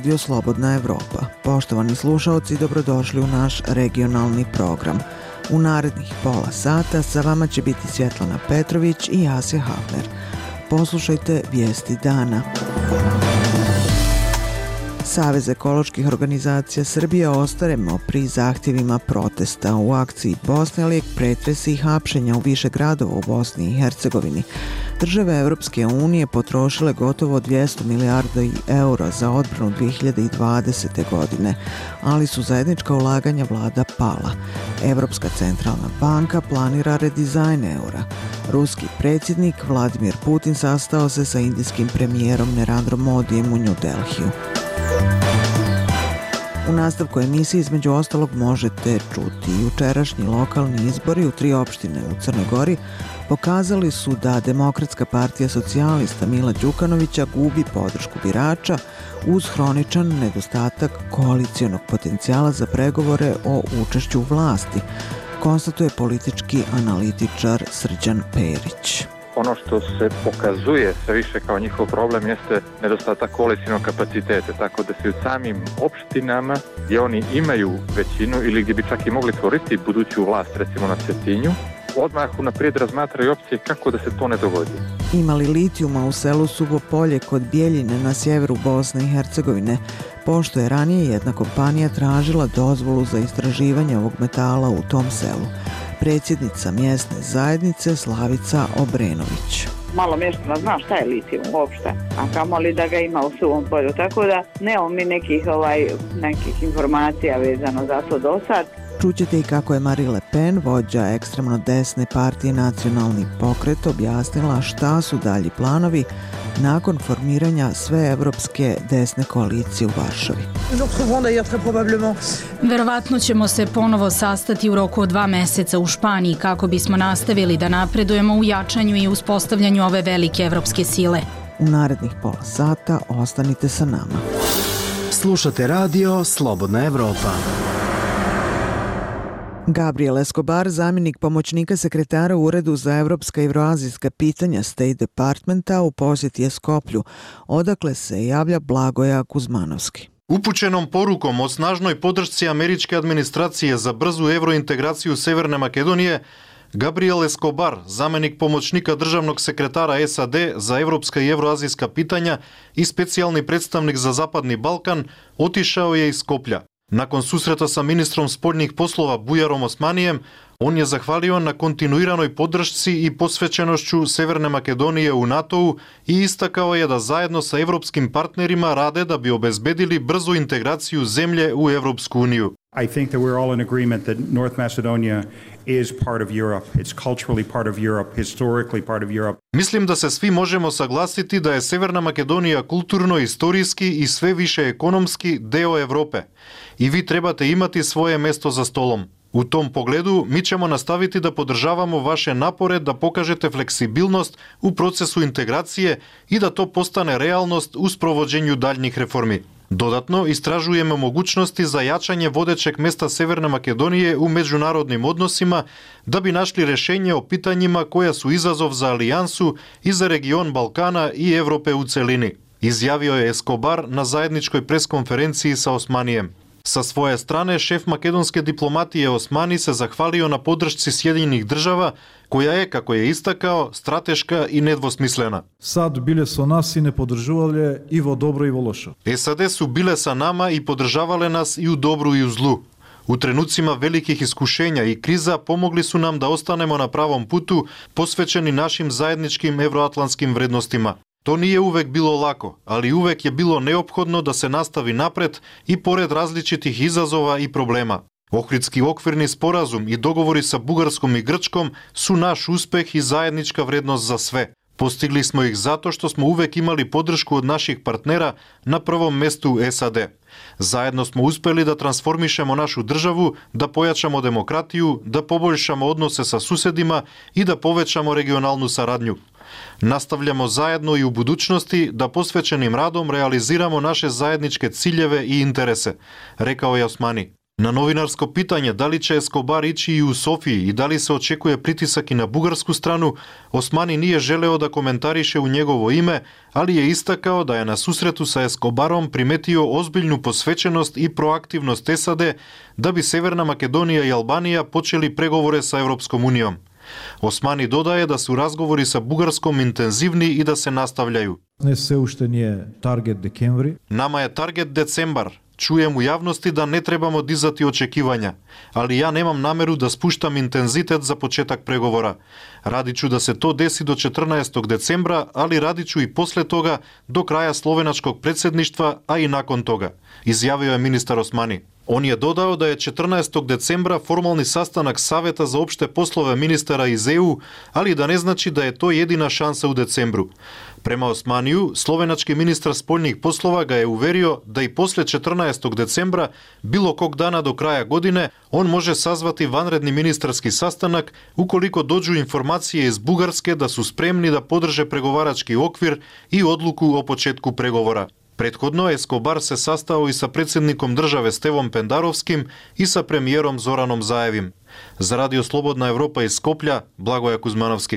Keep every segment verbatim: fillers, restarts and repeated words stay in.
Radio Slobodna Evropa. Poštovani slušaoci, dobrodošli u naš regionalni program. U narednih pola sata sa vama će biti Svjetlana Petrović i Asja Hafner. Poslušajte vijesti dana. Savez ekoloških organizacija Srbije ostaremo pri zahtjevima protesta u akciji Bosne, lijek pretresi i hapšenja u više gradova u Bosni i Hercegovini. Države Evropske unije potrošile gotovo dvjesto milijardi eura za odbranu dvije hiljade dvadesete. godine, ali su zajednička ulaganja vlada pala. Evropska centralna banka planira redizajn eura. Ruski predsjednik Vladimir Putin sastao se sa indijskim premijerom Narendrom Modijem u New Delhiju. U nastavku emisije između ostalog možete čuti jučerašnji lokalni izbori u tri opštine u Crnoj Gori pokazali su da Demokratska partija socijalista Mila Đukanovića gubi podršku birača uz hroničan nedostatak koalicijonog potencijala za pregovore o učešću u vlasti, konstatuje politički analitičar Srđan Perić. Ono što se pokazuje sve više kao njihov problem jeste nedostatak koalicijnog kapaciteta, tako da se u samim opštinama gdje oni imaju većinu ili gdje bi čak i mogli tvoriti buduću vlast, recimo na Cetinju, odmah unaprijed razmatraju opcije kako da se to ne dogodi. Ima li litijuma u selu Suvo Polje kod Bjeljine na sjeveru Bosne i Hercegovine, pošto je ranije jedna kompanija tražila dozvolu za istraživanje ovog metala u tom selu. Predsjednica mjesne zajednice Slavica Obrenović. Malo mještana zna šta je litijum uopšte, a kamoli da ga ima u Suvom Polju, tako da nemamo mi nekih, ovaj, nekih informacija vezano za to do sad. Čućete i kako je Marine Le Pen, vođa ekstremno desne partije Nacionalni pokret, objasnila šta su dalji planovi nakon formiranja sveevropske desne koalicije u Varšavi. Verovatno ćemo se ponovo sastati u roku od dva meseca u Španiji kako bismo nastavili da napredujemo u jačanju i uspostavljanju ove velike evropske sile. U narednih pola sata ostanite sa nama. Slušate radio Slobodna Evropa. Gabriel Escobar, zamjenik pomoćnika sekretara u Uredu za evropska i evroazijska pitanja State Departmenta, u posjeti je Skoplju, odakle se javlja Blagoja Kuzmanovski. Upućenom porukom o snažnoj podršci američke administracije za brzu evrointegraciju Severne Makedonije, Gabriel Escobar, zamjenik pomoćnika državnog sekretara S A D za evropska i evroazijska pitanja i specijalni predstavnik za Zapadni Balkan, otišao je iz Skoplja. Nakon susreta sa ministrom spoljnih poslova Bujarom Osmanijem, on je zahvalio na kontinuiranoj podršci i posvećenošću Severne Makedonije u NATO-u i istakao je da zajedno sa evropskim partnerima rade da bi obezbedili brzu integraciju zemlje u Evropsku uniju. I think that we're all in agreement that North Macedonia is part of Europe. It's culturally part of Europe, historically part of Europe. Mislim da se svi možemo saglasiti da je Severna Makedonija kulturno, istorijski i sve više ekonomski deo Evrope. I vi trebate imati svoje mesto za stolom. U tom pogledu mi ćemo nastaviti da podržavamo vaše napore da pokažete fleksibilnost u procesu integracije i da to postane realnost u sprovođenju daljnjih reformi. Dodatno, istražujemo mogućnosti za jačanje vodećeg mesta Severne Makedonije u međunarodnim odnosima da bi našli rješenje o pitanjima koja su izazov za alijansu i za region Balkana i Evrope u celini, izjavio je Escobar na zajedničkoj preskonferenciji sa Osmanijem. Sa svoje strane, šef makedonske diplomatije Osmani se zahvalio na podršci Sjedinjenih država, koja je, kako je istakao, strateška i nedvosmislena. Sad bile su nas i ne podržavale i vo dobro i vo loše. S A D su bile sa nama i podržavale nas i u dobru i u zlu. U trenucima velikih iskušenja i kriza pomogli su nam da ostanemo na pravom putu, posvećeni našim zajedničkim evroatlantskim vrednostima. To nije uvek bilo lako, ali uvek je bilo neophodno da se nastavi napred i pored različitih izazova i problema. Ohridski okvirni sporazum i dogovori sa Bugarskom i Grčkom su naš uspeh i zajednička vrednost za sve. Postigli smo ih zato što smo uvek imali podršku od naših partnera, na prvom mestu S A D. Zajedno smo uspeli da transformišemo našu državu, da pojačamo demokratiju, da poboljšamo odnose sa susedima i da povećamo regionalnu saradnju. Nastavljamo zajedno i u budućnosti da posvećenim radom realiziramo naše zajedničke ciljeve i interese, rekao je Osmani. На новинарско питање дали ќе Ескобар ичи и у Софија и дали се очекува притисак и на бугарску страну, Османи nije желео да коментарише у негово име, али е истакао да е на сусрету са Ескобаром приметио озбилну посвеченост и проактивност САД да би Северна Македонија и Албанија почели преговори са Европском унијом. Османи додае да су разговори са Бугарском интензивни и да се настављају. Не се уште ни е таргет декември. Нама е таргет децембар. Чуjem u javnosti da ne trebamo dizati očekivanja, ali ja nemam nameru da spuštam intenzitet za početak pregovora. Radit ću da se to desi do četrnaestog decembra, ali radit ću i posle toga do kraja slovenačkog predsjedništva, a i nakon toga, izjavio je ministar Osmani. On je dodao da je četrnaestog decembra formalni sastanak Saveta za opšte poslove ministara iz E U, ali da ne znači da je to jedina šansa u decembru. Prema Osmaniju, slovenački ministar spoljnih poslova ga je uverio da i posle četrnaestog decembra, bilo kog dana do kraja godine, on može sazvati vanredni ministarski sastanak ukoliko dođu informacije iz Bugarske da su spremni da podrže pregovarački okvir i odluku o početku pregovora. Prethodno Eskobар se sastao i sa predsjednikom države Stevom Pendarovskim i sa premijerom Zoranom Zaevim. Za Radio Slobodna Evropa iz Skoplja, Blagoje Kuzmanovski.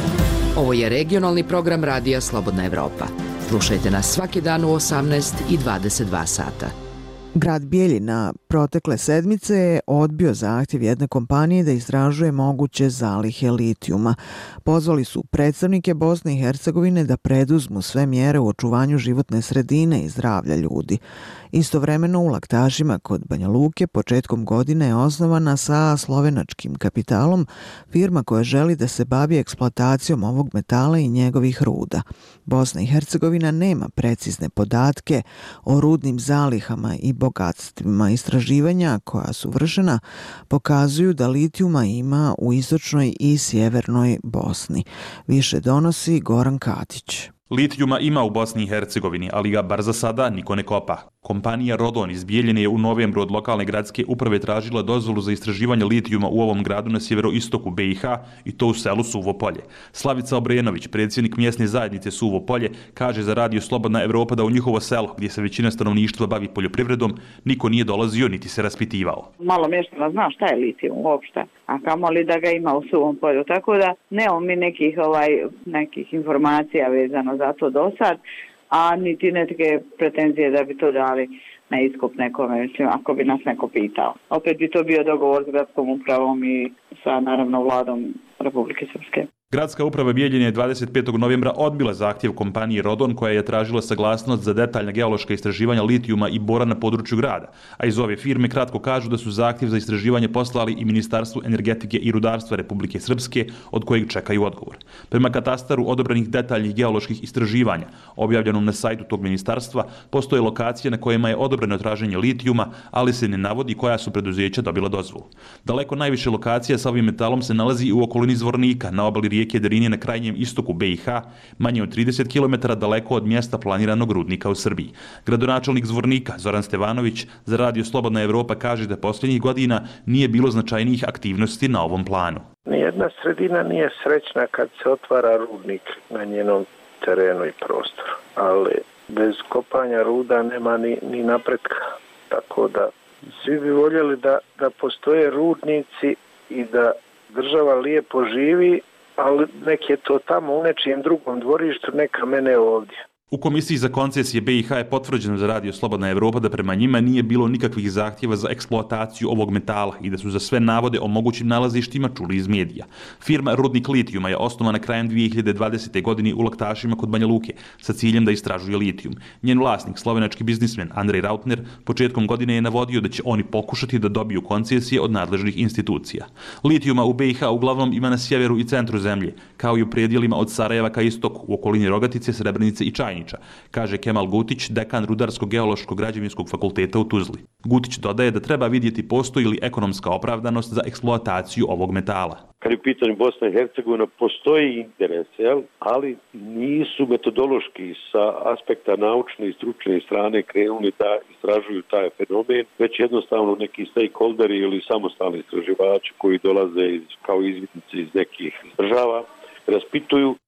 Ovo je regionalni program Radija Slobodna Evropa. Slušajte nas svaki dan u osamnaest i dvadeset dva sata. Grad Bijeljina protekle sedmice je odbio zahtjev jedne kompanije da istražuje moguće zalihe litijuma. Pozvali su predstavnike Bosne i Hercegovine da preduzmu sve mjere u očuvanju životne sredine i zdravlja ljudi. Istovremeno u Laktašima kod Banja Luke početkom godine je osnovana sa slovenačkim kapitalom firma koja želi da se bavi eksploatacijom ovog metala i njegovih ruda. Bosna i Hercegovina nema precizne podatke o rudnim zalihama i bogatstvima. Istraživanja koja su vršena pokazuju da litijuma ima u istočnoj i sjevernoj Bosni. Više donosi Goran Katić. Litijuma ima u Bosni i Hercegovini, ali ga bar za sada niko ne kopa. Kompanija Rodon iz Bijeljine je u novembru od lokalne gradske uprave tražila dozvolu za istraživanje litijuma u ovom gradu na sjeveroistoku B i H i to u selu Suvo Polje. Slavica Obrenović, predsjednik mjesne zajednice Suvo Polje, kaže za Radio Slobodna Evropa da u njihovo selo, gdje se većina stanovništva bavi poljoprivredom, niko nije dolazio niti se raspitivao. Malo mještana zna šta je litijum uopšte, a kamoli da ga ima u Suvom Polju, tako da nemamo mi nekih, ovaj, nekih informacija vezano za to do sad, a niti neke pretenzije da bi to dali na iskup nekome, mislim, ako bi nas neko pitao. Opet bi to bio dogovor s gradskom upravom i sa, naravno, vladom Republike Srpske. Gradska uprava Bijeljine je dvadeset petog novembra odbila zahtjev kompanije Rodon koja je tražila saglasnost za detaljna geološka istraživanja litijuma i bora na području grada, a iz ove firme kratko kažu da su zahtjev za istraživanje poslali i Ministarstvu energetike i rudarstva Republike Srpske, od kojeg čekaju odgovor. Prema katastaru odobrenih detaljnih geoloških istraživanja, objavljenom na sajtu tog ministarstva, postoje lokacije na kojima je odobreno traženje litijuma, ali se ne navodi koja su preduzeća dobila dozvolu. Daleko najviše lokacija sa ovim metalom se nalazi u okolini Zvornika, na obali rijeke Drinje na krajnjem istoku B i H, manje od trideset kilometara daleko od mjesta planiranog rudnika u Srbiji. Gradonačelnik Zvornika, Zoran Stevanović, za Radio Slobodna Evropa kaže da posljednjih godina nije bilo značajnijih aktivnosti na ovom planu. Nijedna sredina nije srećna kad se otvara rudnik na njenom terenu i prostoru, ali bez kopanja ruda nema ni, ni napretka. Tako da svi bi voljeli da, da postoje rudnici i da država lijepo živi, ali nek je to tamo u nečijem drugom dvorištu, neka mene ovdje. U Komisiji za koncesije B i H je potvrđeno za Radio Slobodna Evropa da prema njima nije bilo nikakvih zahtjeva za eksploataciju ovog metala i da su za sve navode o mogućim nalazištima čuli iz medija. Firma Rudnik litijuma je osnovana krajem dvije hiljade dvadesete. godine u Laktašima kod Banja Luke sa ciljem da istražuje litijum. Njen vlasnik, slovenački biznismen Andrej Rautner, početkom godine je navodio da će oni pokušati da dobiju koncesije od nadležnih institucija. Litijuma u B i H uglavnom ima na sjeveru i centru zemlje, kao i u predjelima od Sarajeva ka istoku, u okolini Rogatice, Srebrenice i Čajnice, kaže Kemal Gutić, dekan Rudarsko-geološkog građevinskog fakulteta u Tuzli. Gutić dodaje da treba vidjeti postoji li ekonomska opravdanost za eksploataciju ovog metala. Kad je u pitanju Bosna i Hercegovina, postoji interes, jel? Ali nisu metodološki sa aspekta naučne i stručne strane krenuli da istražuju taj fenomen, već jednostavno neki stakeholderi ili samostalni istraživači koji dolaze iz, kao izvidnici iz nekih država, raspituju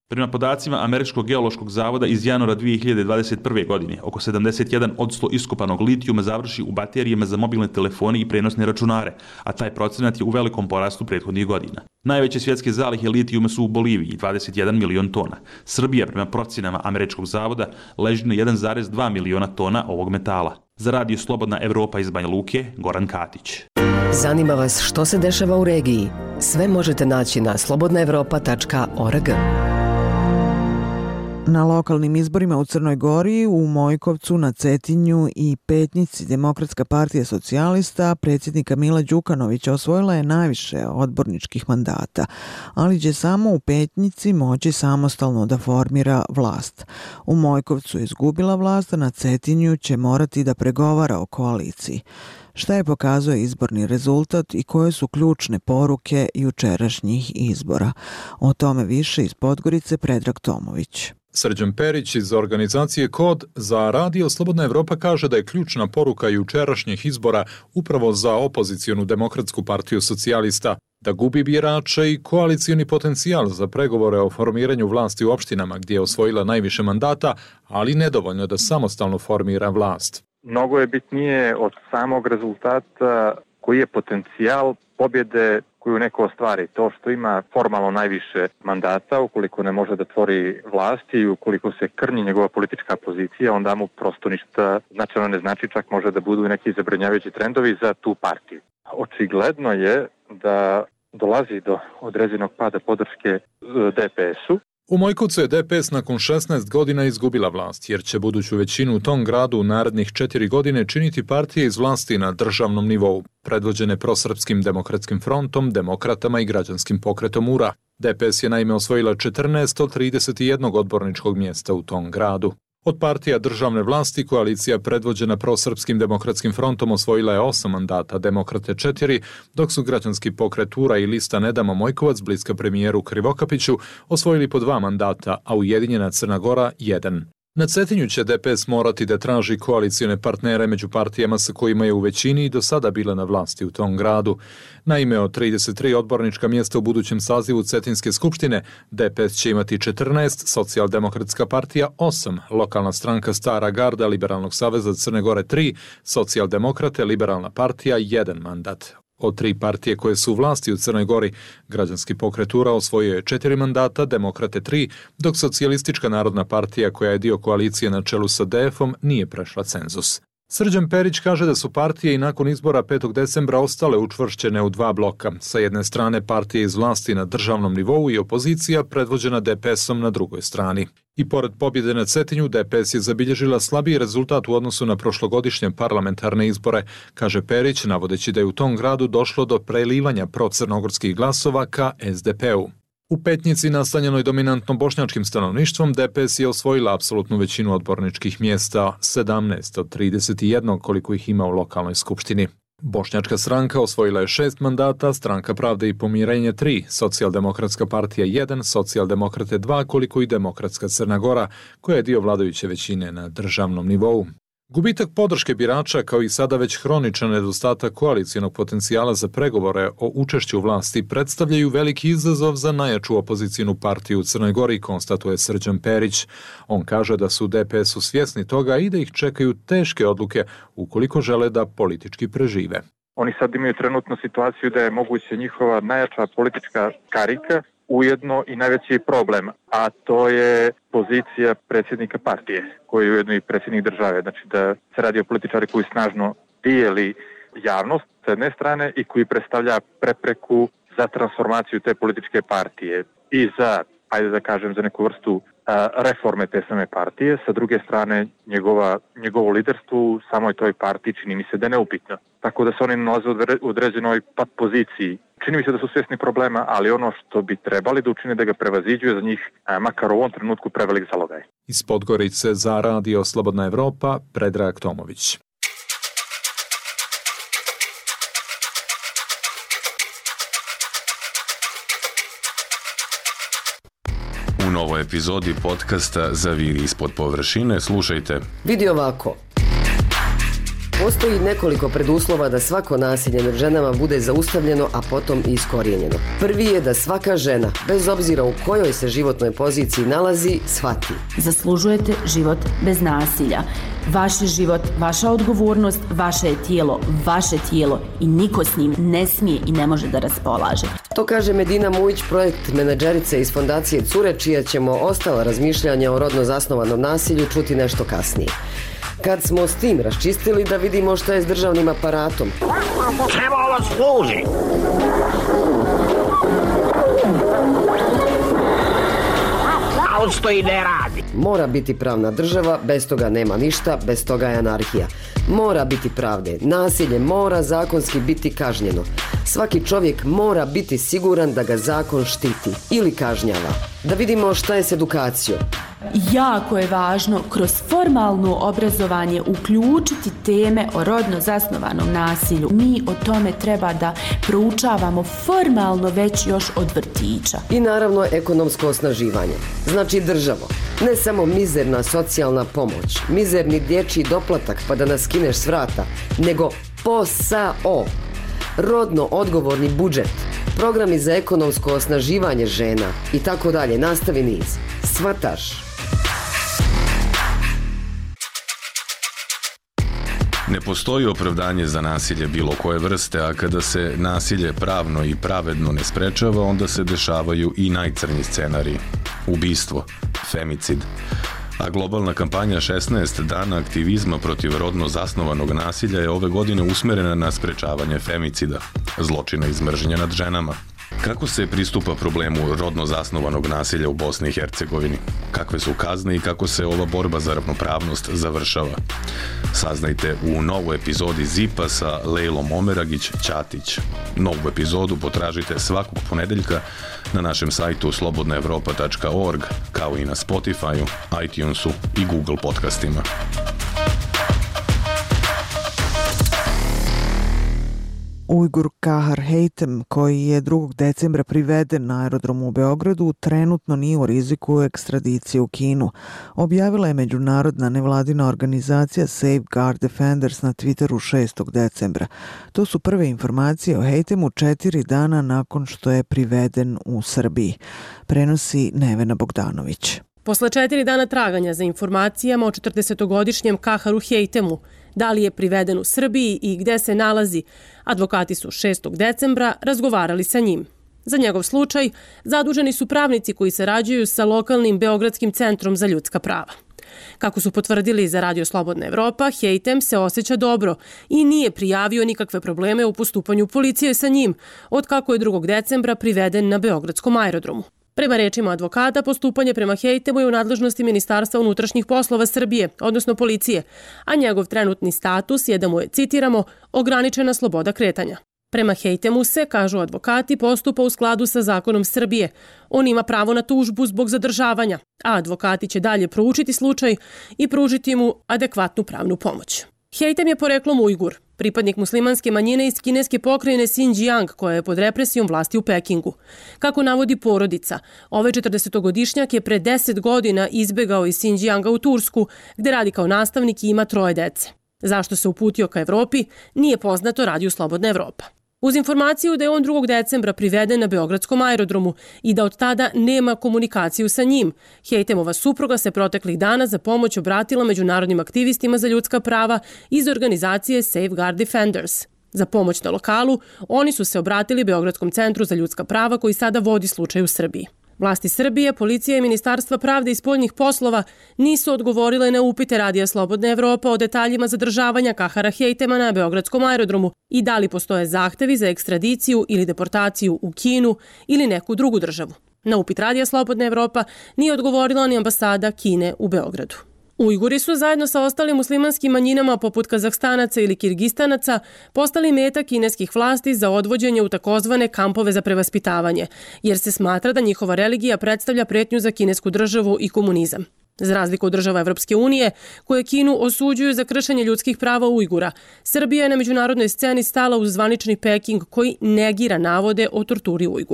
Prema podacima Američkog geološkog zavoda iz januara dvije hiljade dvadeset prve. godine, oko sedamdeset jedan posto iskopanog litijuma završi u baterijama za mobilne telefone i prenosne računare, a taj procenat je u velikom porastu prethodnih godina. Najveće svjetske zalihe litijuma su u Boliviji, dvadeset jedan milion tona. Srbija, prema procenama Američkog zavoda, leži na jedan zarez dva miliona tona ovog metala. Za radio Slobodna Evropa iz Banja Luke, Goran Katić. Zanima vas što se dešava u regiji? Sve možete naći na slobodna evropa tačka org. Na lokalnim izborima u Crnoj Gori, u Mojkovcu, na Cetinju i Petnici Demokratska partija socijalista predsjednika Mila Đukanovića osvojila je najviše odborničkih mandata, ali će samo u Petnici moći samostalno da formira vlast. U Mojkovcu je izgubila vlast, a na Cetinju će morati da pregovara o koaliciji. Šta je pokazuje izborni rezultat i koje su ključne poruke jučerašnjih izbora? O tome više iz Podgorice Predrag Tomović. Srđan Perić iz organizacije Kod za radio Slobodna Evropa kaže da je ključna poruka jučerašnjih izbora upravo za opozicionu Demokratsku partiju socijalista, da gubi birače i koalicioni potencijal za pregovore o formiranju vlasti u opštinama gdje je osvojila najviše mandata, ali nedovoljno da samostalno formira vlast. Mnogo je bitnije od samog rezultata koji je potencijal pobjede koju neko ostvari. To što ima formalno najviše mandata, ukoliko ne može da tvori vlasti i ukoliko se krnji njegova politička pozicija, onda mu prosto ništa značajno ne znači, čak može da budu neki zabrinjavajući trendovi za tu partiju. Očigledno je da dolazi do određenog pada podrške D P S-u. U Mojkovcu je D P S nakon šesnaest godina izgubila vlast, jer će buduću većinu u tom gradu u narednih četiri godine činiti partije iz vlasti na državnom nivou, predvođene prosrpskim demokratskim frontom, demokratama i građanskim pokretom U R A. D P S je naime osvojila četrnaest od trideset jedan odborničkog mjesta u tom gradu. Od partija državne vlasti koalicija predvođena prosrpskim demokratskim frontom osvojila je osam mandata, Demokrate četiri, dok su građanski pokret U R A i lista Ne damo Mojkovac, bliska premijeru Krivokapiću, osvojili po dva mandata, a Ujedinjena Crna Gora jedan. Na Cetinju će D P S morati da traži koalicione partnere među partijama sa kojima je u većini i do sada bila na vlasti u tom gradu. Naime, od trideset tri odbornička mjesta u budućem sazivu Cetinske skupštine, D P S će imati četrnaest, Socijaldemokratska partija osam, lokalna stranka Stara garda Liberalnog saveza Crne Gore tri, Socijaldemokrate Liberalna partija jedan mandat. Od tri partije koje su u vlasti u Crnoj Gori, građanski pokret U R A osvojio je četiri mandata, Demokrate tri, dok Socijalistička narodna partija koja je dio koalicije na čelu sa D F-om nije prešla cenzus. Srđan Perić kaže da su partije i nakon izbora petog decembra ostale učvršćene u dva bloka. Sa jedne strane partije iz vlasti na državnom nivou i opozicija predvođena D P S-om na drugoj strani. I pored pobjede na Cetinju, D P S je zabilježila slabiji rezultat u odnosu na prošlogodišnje parlamentarne izbore, kaže Perić, navodeći da je u tom gradu došlo do prelivanja procrnogorskih glasova ka S D P-u. U Petnici, nastanjenoj dominantno bošnjačkim stanovništvom, D P S je osvojila apsolutnu većinu odborničkih mjesta, sedamnaest od trideset jedan koliko ih ima u lokalnoj skupštini. Bošnjačka stranka osvojila je šest mandata, Stranka pravde i pomirenje tri, Socijaldemokratska partija jedan, Socijaldemokrate dva, koliko i Demokratska Crna Gora, koja je dio vladajuće većine na državnom nivou. Gubitak podrške birača kao i sada već hroničan nedostatak koalicijonog potencijala za pregovore o učešću vlasti predstavljaju veliki izazov za najjaču opozicijnu partiju u Crnoj Gori, konstatuje Srđan Perić. On kaže da su D P S-u svjesni toga i da ih čekaju teške odluke ukoliko žele da politički prežive. Oni sad imaju trenutnu situaciju da je moguće njihova najjača politička karika, ujedno i najveći problem, a to je pozicija predsjednika partije, koji je ujedno i predsjednik države. Znači da se radi o političari koji snažno dijeli javnost s jedne strane i koji predstavlja prepreku za transformaciju te političke partije i za, ajde da kažem, za neku vrstu a, reforme te same partije. Sa druge strane, njegova, njegovo liderstvo u samoj toj partiji čini mi se da je neupitno. Tako da se oni nalaze u određenoj pat poziciji. Čini mi se da su svjesni problema, ali ono što bi trebali da učine da ga prevaziđuje za njih, a, makar u ovom trenutku prevelik zalogaj. Iz Podgorice za radio Slobodna Evropa, Predrag Tomović. U novoj epizodi podcasta Zaviri ispod površine slušajte. Vidi ovako. Postoji nekoliko preduslova da svako nasilje nad ženama bude zaustavljeno, a potom i iskorijenjeno. Prvi je da svaka žena, bez obzira u kojoj se životnoj poziciji nalazi, shvati. Zaslužujete život bez nasilja. Vaš je život, vaša odgovornost, vaše je tijelo, vaše tijelo i niko s njim ne smije i ne može da raspolaže. To kaže Medina Mujić, projekt menadžerice iz fondacije Cure, čija ćemo ostala razmišljanja o rodno zasnovanom nasilju čuti nešto kasnije. Kad smo s tim raščistili, da vidimo šta je s državnim aparatom. Čemu ovo služi? A stoji ne radi. Mora biti pravna država, bez toga nema ništa, bez toga je anarhija. Mora biti pravde, nasilje mora zakonski biti kažnjeno. Svaki čovjek mora biti siguran da ga zakon štiti ili kažnjava. Da vidimo šta je s edukacijom. Jako je važno kroz formalno obrazovanje uključiti teme o rodno zasnovanom nasilju. Mi o tome treba da proučavamo formalno već još od vrtića. I naravno ekonomsko osnaživanje. Znači državo, ne samo mizerna socijalna pomoć, mizerni dječji doplatak pa da nas skineš s vrata, nego posao. Rodno odgovorni budžet, programi za ekonomsko osnaživanje žena i tako dalje, nastavi niz. Svataš? Ne postoji opravdanje za nasilje bilo koje vrste, a kada se nasilje pravno i pravedno ne sprečava, onda se dešavaju i najcrnji scenariji. Ubistvo, femicid. A globalna kampanja šesnaest dana aktivizma protiv rodno zasnovanog nasilja je ove godine usmerena na sprečavanje femicida, zločina iz mržnje nad ženama. Kako se pristupa problemu rodno zasnovanog nasilja u Bosni i Hercegovini? Kakve su kazne i kako se ova borba za ravnopravnost završava? Saznajte u novoj epizodi Zipa sa Lejlom Omeragić-Ćatić. Novu epizodu potražite svakog ponedeljka na našem sajtu slobodna evropa tačka org, kao i na Spotifyu, iTunesu i Google podcastima. Ujgur Kahar Hejtem, koji je drugog decembra priveden na aerodromu u Beogradu, trenutno nije u riziku ekstradicije u Kinu. Objavila je međunarodna nevladina organizacija Safeguard Defenders na Twitteru šestog decembra. To su prve informacije o Hejtemu četiri dana nakon što je priveden u Srbiji. Prenosi Nevena Bogdanović. Posle četiri dana traganja za informacijama o četrdesetogodišnjem Kaharu Hejtemu, da li je priveden u Srbiji i gde se nalazi, advokati su šestog decembra razgovarali sa njim. Za njegov slučaj zaduženi su pravnici koji sarađuju sa lokalnim Beogradskim centrom za ljudska prava. Kako su potvrdili za Radio Slobodna Evropa, Hejtem se osjeća dobro i nije prijavio nikakve probleme u postupanju policije sa njim, od kako je drugog decembra priveden na Beogradskom aerodromu. Prema rečima advokata, postupanje prema Hejtemu je u nadležnosti Ministarstva unutrašnjih poslova Srbije, odnosno policije, a njegov trenutni status je da mu je, citiramo, ograničena sloboda kretanja. Prema Hejtemu se, kažu advokati, postupa u skladu sa zakonom Srbije. On ima pravo na tužbu zbog zadržavanja, a advokati će dalje proučiti slučaj i pružiti mu adekvatnu pravnu pomoć. Hejtem je poreklom Ujgur, pripadnik muslimanske manjine iz kineske pokrajine Xinjiang, koja je pod represijom vlasti u Pekingu. Kako navodi porodica, ovaj četrdesetogodišnjak je pre deset godina izbegao iz Xinjianga u Tursku, gde radi kao nastavnik i ima troje dece. Zašto se uputio ka Evropi, nije poznato, radi u Slobodna Evropa. Uz informaciju da je on drugog decembra priveden na Beogradskom aerodromu i da od tada nema komunikaciju sa njim, Hejtemova supruga se proteklih dana za pomoć obratila međunarodnim aktivistima za ljudska prava iz organizacije Safeguard Defenders. Za pomoć na lokalu, oni su se obratili Beogradskom centru za ljudska prava koji sada vodi slučaj u Srbiji. Vlasti Srbije, policija i Ministarstva pravde i spoljnih poslova nisu odgovorile na upite Radija Slobodna Evropa o detaljima zadržavanja Kahara Hejtema na Beogradskom aerodromu i da li postoje zahtevi za ekstradiciju ili deportaciju u Kinu ili neku drugu državu. Na upit Radija Slobodna Evropa nije odgovorila ni ambasada Kine u Beogradu. Ujguri su zajedno sa ostalim muslimanskim manjinama poput Kazahstanaca ili Kirgistanaca postali meta kineskih vlasti za odvođenje u takozvane kampove za prevaspitavanje, jer se smatra da njihova religija predstavlja pretnju za kinesku državu i komunizam. Za razliku od država Evropske unije, koje Kinu osuđuju za kršenje ljudskih prava Ujgura, Srbija je na međunarodnoj sceni stala uz zvanični Peking koji negira navode o torturi Ujgura.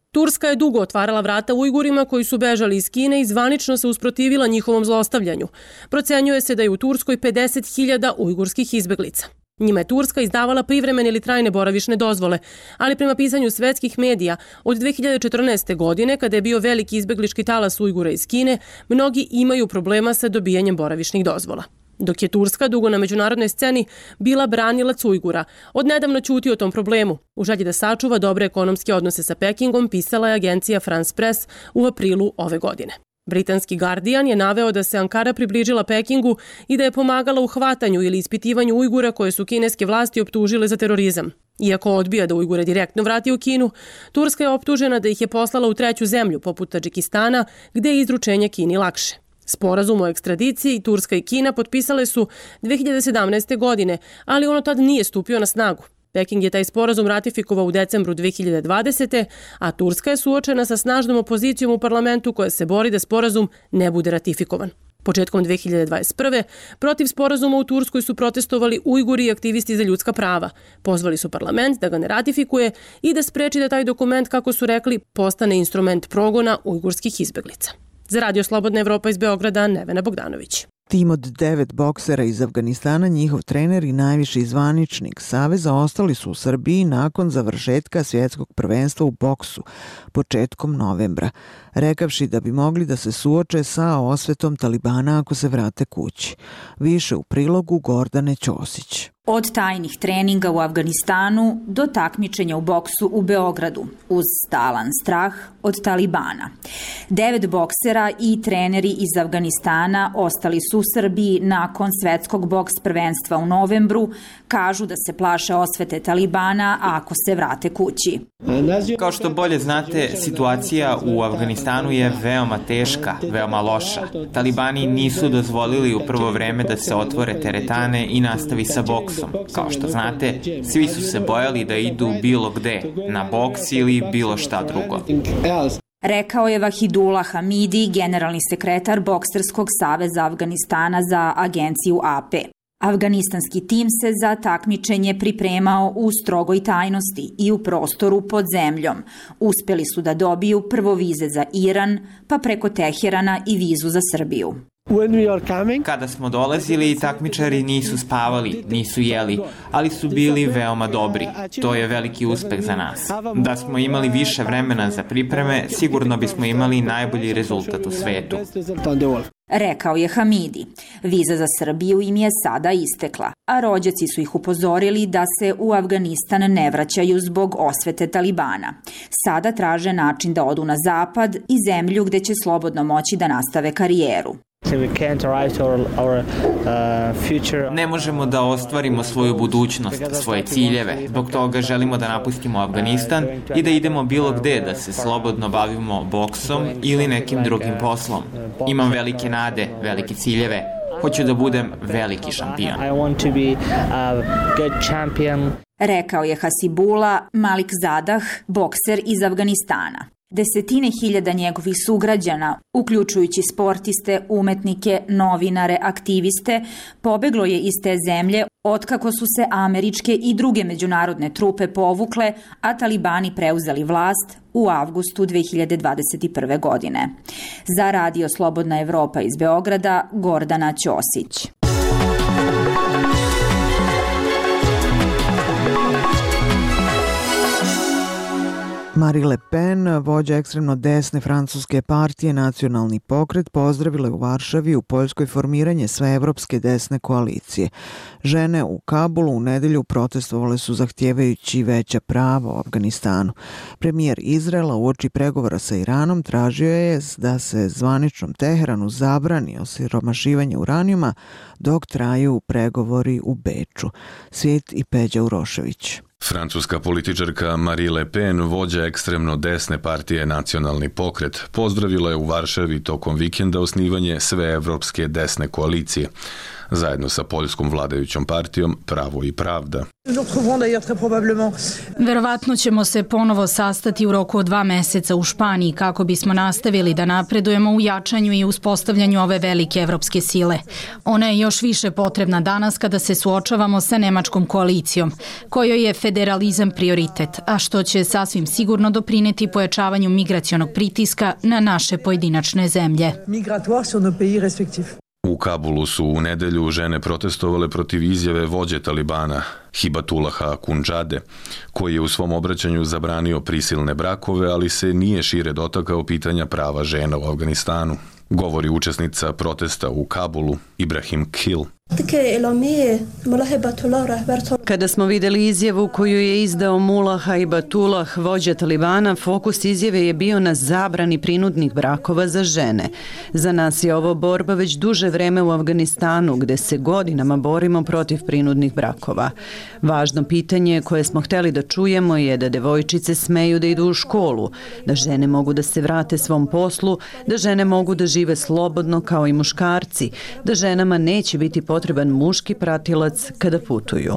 Turska je dugo otvarala vrata Ujgurima koji su bežali iz Kine i zvanično se usprotivila njihovom zlostavljanju. Procenjuje se da je u Turskoj pedeset hiljada ujgurskih izbeglica. Njima je Turska izdavala privremene ili trajne boravišne dozvole, ali prema pisanju svetskih medija, od dve hiljade četrnaeste. godine, kada je bio veliki izbeglički talas Ujgura iz Kine, mnogi imaju problema sa dobijanjem boravišnih dozvola. Dok je Turska dugo na međunarodnoj sceni bila branilac Ujgura, odnedavno ćuti o tom problemu. U želji da sačuva dobre ekonomske odnose sa Pekingom, pisala je agencija France Press u aprilu ove godine. Britanski Guardian je naveo da se Ankara približila Pekingu i da je pomagala u hvatanju ili ispitivanju Ujgura koje su kineske vlasti optužile za terorizam. Iako odbija da Ujgure direktno vrati u Kinu, Turska je optužena da ih je poslala u treću zemlju, poput Tadžikistana, gde je izručenje Kini lakše. Sporazum o ekstradiciji Turska i Kina potpisale su dve hiljade sedamnaeste. godine, ali ono tad nije stupio na snagu. Peking je taj sporazum ratifikovao u decembru dve hiljade dvadesete. a Turska je suočena sa snažnom opozicijom u parlamentu koja se bori da sporazum ne bude ratifikovan. Početkom dve hiljade dvadeset prve. protiv sporazuma u Turskoj su protestovali Ujguri i aktivisti za ljudska prava. Pozvali su parlament da ga ne ratifikuje i da spreči da taj dokument, kako su rekli, postane instrument progona ujgurskih izbeglica. Za Radio Slobodna Evropa iz Beograda, Nevena Bogdanović. Tim od devet boksera iz Afganistana, njihov trener i najviši zvaničnik Saveza ostali su u Srbiji nakon završetka svjetskog prvenstva u boksu početkom novembra, rekavši da bi mogli da se suoče sa osvetom Talibana ako se vrate kući. Više u prilogu Gordane Ćosić. Od tajnih treninga u Afganistanu do takmičenja u boksu u Beogradu, uz stalan strah od Talibana. Devet boksera i treneri iz Afganistana ostali su u Srbiji nakon svetskog boks prvenstva u novembru, kažu da se plaše osvete Talibana ako se vrate kući. Kao što bolje znate, situacija u Afganistanu je veoma teška, veoma loša. Talibani nisu dozvolili u prvo vreme da se otvore teretane i nastavi sa boksom. Kao što znate, svi su se bojali da idu bilo gde, na boks ili bilo šta drugo. Rekao je Vahidullah Hamidi, generalni sekretar Bokserskog saveza Afganistana za agenciju A P. Afganistanski tim se za takmičenje pripremao u strogoj tajnosti i u prostoru pod zemljom. Uspeli su da dobiju prvo vize za Iran, pa preko Teherana i vizu za Srbiju. Kada smo dolazili, takmičari nisu spavali, nisu jeli, ali su bili veoma dobri. To je veliki uspeh za nas. Da smo imali više vremena za pripreme, sigurno bismo imali najbolji rezultat u svetu. Rekao je Hamidi. Viza za Srbiju im je sada istekla, a rođaci su ih upozorili da se u Afganistan ne vraćaju zbog osvete Talibana. Sada traže način da odu na zapad i zemlju gde će slobodno moći da nastave karijeru. Ne možemo da ostvarimo svoju budućnost, svoje ciljeve. Zbog toga želimo da napustimo Afganistan i da idemo bilo gde, da se slobodno bavimo boksom ili nekim drugim poslom. Imam velike nade, velike ciljeve. Hoću da budem veliki šampion. Rekao je Hasibullah Malik Zadah, bokser iz Afganistana. Desetine hiljada njegovih sugrađana, uključujući sportiste, umetnike, novinare, aktiviste, pobeglo je iz te zemlje otkako su se američke i druge međunarodne trupe povukle, a Talibani preuzeli vlast u avgustu dve hiljade dvadeset prve. godine. Za Radio Slobodna Evropa iz Beograda, Gordana Ćosić. Marine Le Pen, vođa ekstremno desne francuske partije Nacionalni pokret, pozdravila je u Varšavi u Poljskoj formiranje sveevropske desne koalicije. Žene u Kabulu u nedelju protestovale su zahtjevajući veća prava u Afganistanu. Premijer Izraela uoči pregovora sa Iranom tražio je da se zvaničnom Teheranu zabrani osiromašivanje uranijuma dok traju pregovori u Beču. Svijet i Peđa Urošević. Francuska političarka Marine Le Pen, vođa ekstremno desne partije Nacionalni pokret, pozdravila je u Varšavi tokom vikenda osnivanje sveevropske desne koalicije. zajedno sa poljskom vladajućom partijom Pravo i pravda. Verovatno ćemo se ponovo sastati u roku od dva meseca u Španiji kako bismo nastavili da napredujemo u jačanju i uspostavljanju ove velike evropske sile. Ona je još više potrebna danas kada se suočavamo sa nemačkom koalicijom, kojoj je federalizam prioritet, a što će sasvim sigurno doprineti pojačavanju migracionog pritiska na naše pojedinačne zemlje. U Kabulu su u nedelju žene protestovale protiv izjave vođe Talibana, Hibatullaha Akhundžade, koji je u svom obraćanju zabranio prisilne brakove, ali se nije šire dotakao pitanja prava žena u Afganistanu. Govori učesnica protesta u Kabulu, Ibrahim Kil. Kada smo vidjeli izjavu koju je izdao Mullah Hibatulah, vođa Talibana, fokus izjave je bio na zabrani prinudnih brakova za žene. Za nas je ovo borba već duže vreme u Afganistanu, gde se godinama borimo protiv prinudnih brakova. Važno pitanje koje smo htjeli da čujemo je da devojčice smeju da idu u školu, da žene mogu da se vrate svom poslu, da žene mogu da žive slobodno kao i muškarci, da ženama neće biti potreban muški pratilac kada putuju.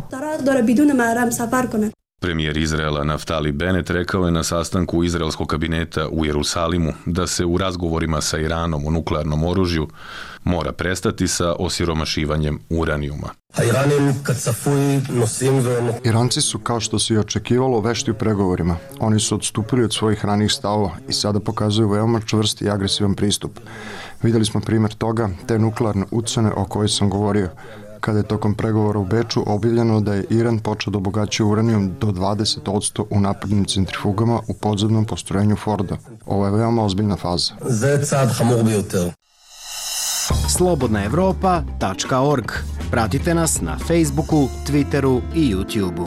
Premijer Izraela Naftali Bennett rekao je na sastanku izraelskog kabineta u Jerusalimu da se u razgovorima sa Iranom o nuklearnom oružju mora prestati sa osiromašivanjem uranijuma. Iranci su, kao što se i očekivalo, vešti u pregovorima. Oni su odstupili od svojih ranijih stavova i sada pokazuju veoma čvrst i agresivan pristup. Vidjeli smo primjer toga, te nuklearne ucene o kojoj sam govorio, kada je tokom pregovora u Beču objavljeno da je Iran počeo da obogaćuje uranijum do dvadeset posto u naprednim centrifugama u podzemnom postrojenju Forda. Ovo je veoma ozbiljna faza. slobodna evropa tačka org. Pratite nas na Facebooku, Twitteru i YouTubeu.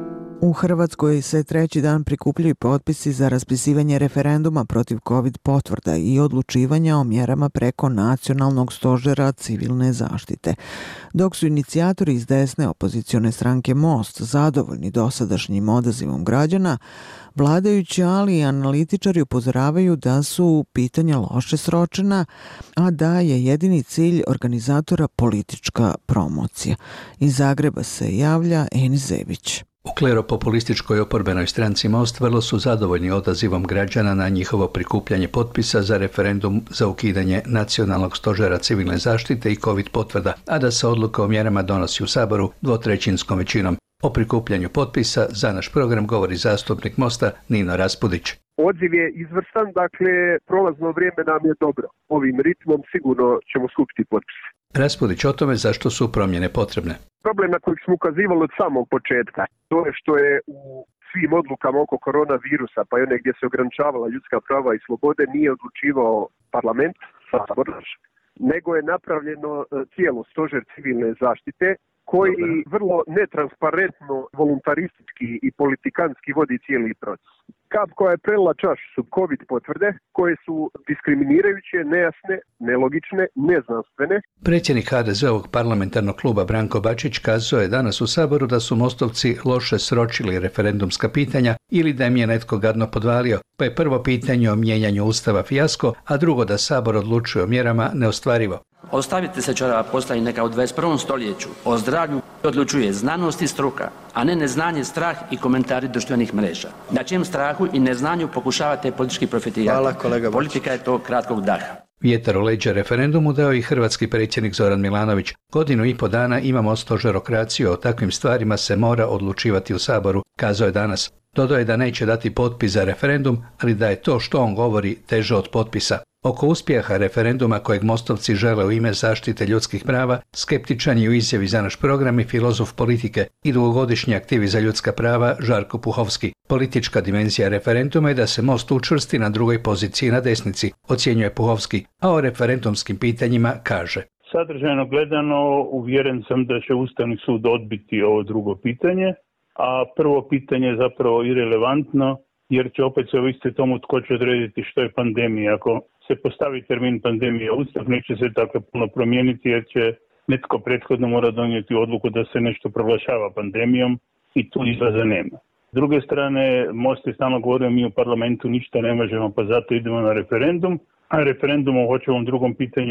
U Hrvatskoj se treći dan prikupljaju potpisi za raspisivanje referenduma protiv COVID potvrda i odlučivanja o mjerama preko Nacionalnog stožera civilne zaštite. Dok su inicijatori iz desne opozicione stranke Most zadovoljni dosadašnjim odazivom građana, vladajući, ali i analitičari upozoravaju da su pitanja loše sročena, a da je jedini cilj organizatora politička promocija. Iz Zagreba se javlja Enis Zebić. U kleropopulističkoj oporbenoj stranci Most vrlo su zadovoljni odazivom građana na njihovo prikupljanje potpisa za referendum za ukidanje Nacionalnog stožera civilne zaštite i COVID potvrda, a da se odluka o mjerama donosi u Saboru dvotrećinskom većinom. O prikupljanju potpisa za naš program govori zastupnik Mosta Nino Raspudić. Odziv je izvrstan, dakle prolazno vrijeme nam je dobro. Ovim ritmom sigurno ćemo skupiti potpise. Raspudić o tome zašto su promjene potrebne. Problem na koji smo ukazivali od samog početka, to je što je u svim odlukama oko koronavirusa, pa i one gdje se ograničavala ljudska prava i slobode, nije odlučivao parlament, sabor, nego je napravljeno tijelo stožer civilne zaštite, koji vrlo netransparentno, voluntaristički i politikanski vodi cijeli proces. Kap koja je prelila čašu su COVID potvrde, koje su diskriminirajuće, nejasne, nelogične, neznanstvene. Predsjednik ha de ze-ovog parlamentarnog kluba Branko Bačić kazao je danas u Saboru da su Mostovci loše sročili referendumska pitanja ili da im je netko gadno podvalio, pa je prvo pitanje o mijenjanju Ustava fijasko, a drugo da Sabor odlučuje o mjerama neostvarivo. Ostavite se čarava postavi neka u dvadeset prvom stoljeću. O zdravlju odlučuje znanost i struka, a ne neznanje, strah i komentari društvenih mreža. Na čijem strahu i neznanju pokušavate politički profitirati. Hvala, kolega. Politika je to kratkog daha. Vjetar u leđa referendumu dao i hrvatski predsjednik Zoran Milanović. Godinu i po dana imamo stožerokraciju, o takvim stvarima se mora odlučivati u Saboru, kazao je danas. Dodao je da neće dati potpis za referendum, ali da je to što on govori teže od potpisa. Oko uspjeha referenduma kojeg Mostovci žele u ime zaštite ljudskih prava, skeptičan je u izjavi za naš program i filozof politike i dugogodišnji aktivi za ljudska prava Žarko Puhovski. Politička dimenzija referenduma je da se Most učvrsti na drugoj poziciji na desnici, ocjenjuje Puhovski, a o referendumskim pitanjima kaže. Sadržajno gledano, uvjeren sam da će Ustavni sud odbiti ovo drugo pitanje, a prvo pitanje je zapravo irelevantno, jer će opet se ovisiti tomu tko će odrediti što je pandemija. Ako se postavi termin pandemije u Ustav, neće se tako puno promijeniti, jer će netko prethodno mora donijeti odluku da se nešto proglašava pandemijom i tu izlaza nema. S druge strane, Most je stalno govorio, mi u parlamentu ništa ne možemo, pa zato idemo na referendum, a referendum o hoćevom drugom pitanju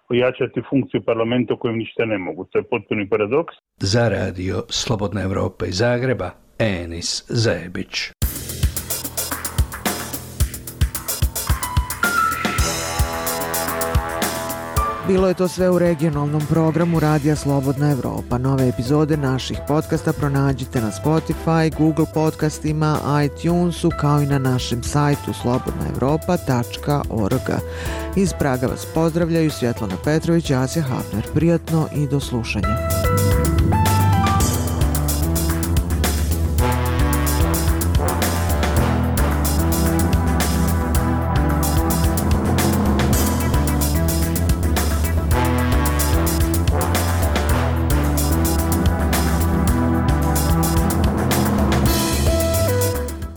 ojačati funkciju parlamenta u kojem ništa ne mogu. To je potpuni paradoks. Za radio Slobodna Evropa iz Zagreba, Enis Zajebić. Bilo je to sve u regionalnom programu Radija Slobodna Evropa. Nove epizode naših podcasta pronađite na Spotify, Google podcastima, iTunesu, kao i na našem sajtu slobodna evropa tačka org. Iz Praga vas pozdravljaju Svjetlana Petrović i Asja Hafner. Prijatno i do slušanja.